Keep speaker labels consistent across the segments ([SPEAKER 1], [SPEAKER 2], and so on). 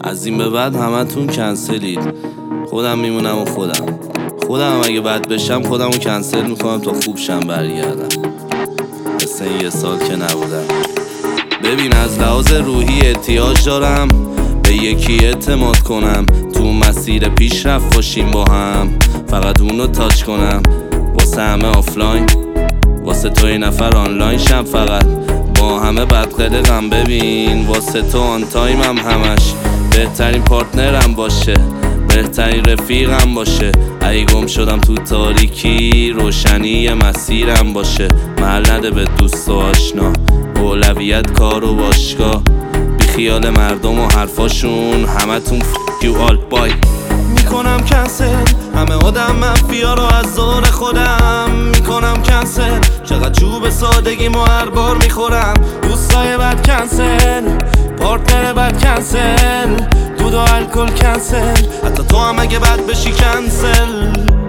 [SPEAKER 1] از این به بعد همتون کنسلید. خودم میمونم و خودم اگه بد بشم خودمو کنسل میکنم تا خوب شم برگردم. مثل این 1 سال که نبودم. ببین از لحاظ روحی احتیاج دارم به یکی اعتماد کنم، تو مسیر پیشرفت باشیم با هم، فقط اونو تاچ کنم. واسه همه آفلاین، واسه تو یه نفر آنلاین شم، فقط با همه بدقلقم. ببین واسه تو آن تایمم همش، بهترین پارتنرم باشه، بهترین رفیقم باشه. اگه گم شدم تو تاریکی، روشنی مسیرم باشه. محل نده به دوست و آشنا، اولویت کار و باشگاه. بی خیال مردم و حرفاشون، همتون you all bye. میکنم کنسل همه آدم منفیا رو از دور خودم، میکنم کنسل. چقدر چوب سادگی مو هر بار میخورم. دوستای بد کنسل، پارتنر بد کنسل، دود و الکل کنسل، حتی تو هم اگه بد بشی کنسل.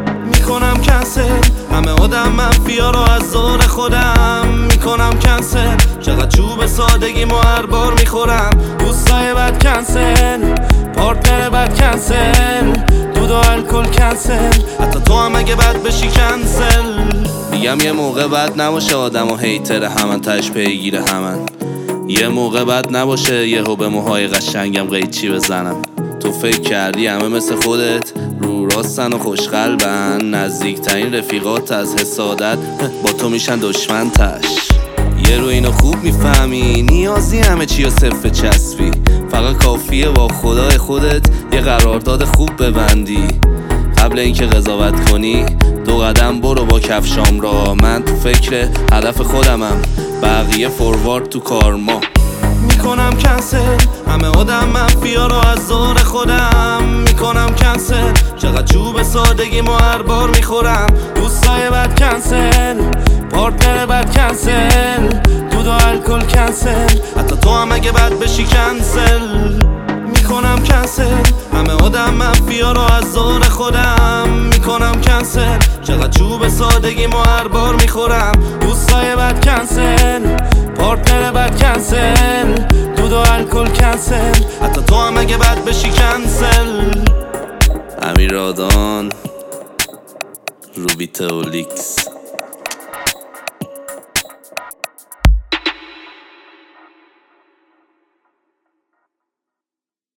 [SPEAKER 1] میکنم کنسل همه آدم منفیا رو از دور خودم، میکنم کنسل. چقدر چوب سادگی مو هر بار میخورم. دوستای بد کنسل، پارتنر بد کنسل، دود و الکل کنسل، حتی تو هم اگه بد بشی کنسل. میگم یه موقع بد نباشه آدم و هیتر همن، تش پیگیر همن. یه موقع بد نباشه یهو به موهای قشنگم قیچی بزنم. تو فکر کردی همه مثل خودت رو راستن و خوشقلبن، نزدیکترین رفیقات از حسادت با تو میشن دشمن تش. یه رو اینو خوب میفهمی، نیازی همه چی و صفر چسبی، فقط کافیه با خدای خودت یه قرارداد خوب ببندی. قبل اینکه قضاوت کنی 2 قدم برو با کفشام را. من تو فکر هدف خودمم، بقیه فوروارد تو کارما. میکنم کنسل همه آدم منفیا رو از دور خودم، میکنم کنسل. چقدر چوب سادگی مو هر بار میخورم. دوستای بد کنسل، پارتنر بد کنسل، دود و الکل کنسل، حتی تو هم اگه بد بشی کنسل. میکنم کنسل همه آدم منفیا رو از دور خودم، میکنم کنسل. چقدر چوب سادگی مو هر بار میخورم. دوستای بد کنسل، پارتنر بد کنسل، دود و الکل کنسل، حتی تو هم اگه بد بشی کنسل. امیر رادان، روبیتاولیکس.